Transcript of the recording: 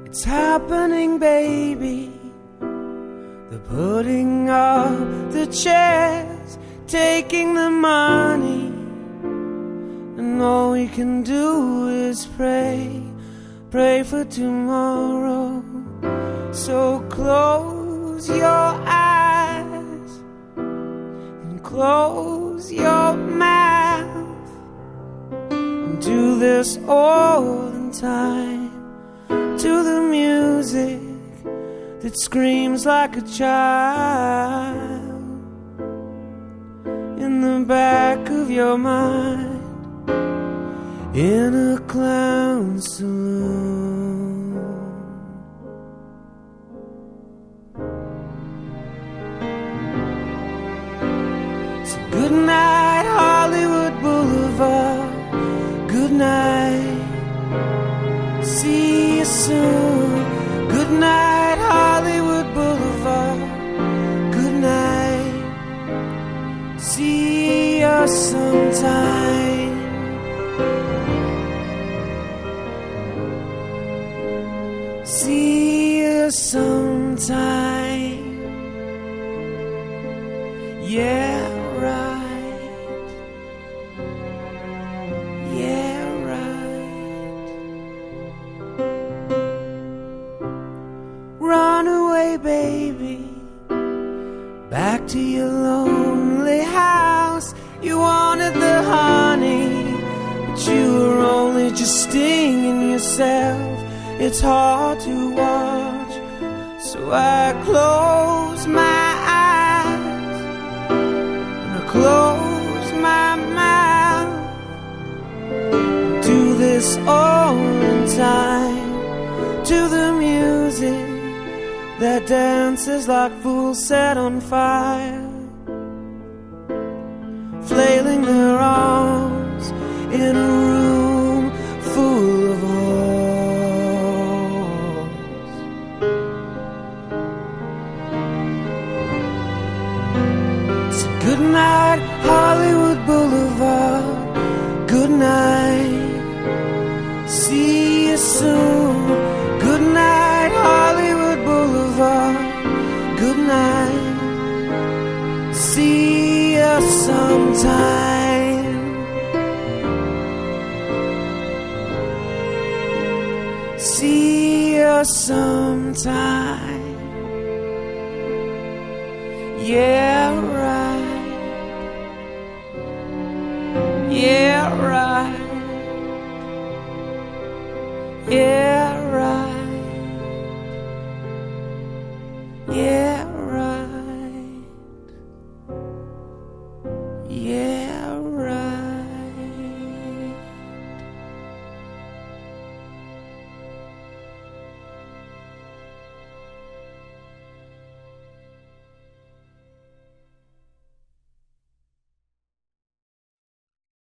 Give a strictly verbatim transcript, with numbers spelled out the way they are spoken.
It's happening, baby. They're putting up the chairs, taking the money, and all we can do is pray, pray for tomorrow. So close your eyes and close your mouth and do this all in time to the music that screams like a child in the back of your mind, in a clown saloon. So good night, Hollywood Boulevard. Good night, see you soon. Good night, Hollywood Boulevard. Good night, see you sometime. See you sometime. Yeah, right. Yeah, right. Run away, baby, back to your lonely house. You wanted the honey, but you were only just stinging yourself. It's hard to watch, so I close my eyes and I close my mouth. Do this all in time to the music that dances like fools set on fire, flailing their arms in a room full of holes. So good night, Hollywood Boulevard. Good night, see you soon. Good night, Hollywood Boulevard. Good night, see you sometime. See you sometime. Yeah, right.